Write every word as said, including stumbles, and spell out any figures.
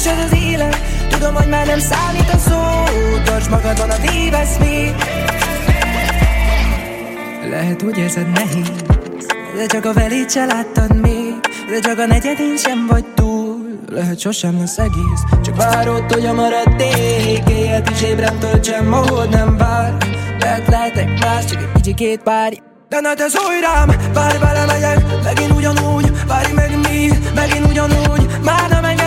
ez az élet. Tudom, hogy már nem számít a szó, tartsd magadon, a tévesz még. Lehet úgy érzed nehéz, de csak a velét se láttad még. De csak a negyedén sem vagy túl, lehet sosem lesz egész. Csak várod, hogy a maradék éjjelt is ébren töltsem, ahol nem vár. Lehet lehetek más, csak egy kicsikét párj. De ne te szólj rám, várj vele megyek, megint ugyanúgy. Várj meg mi, megint ugyanúgy. Már nem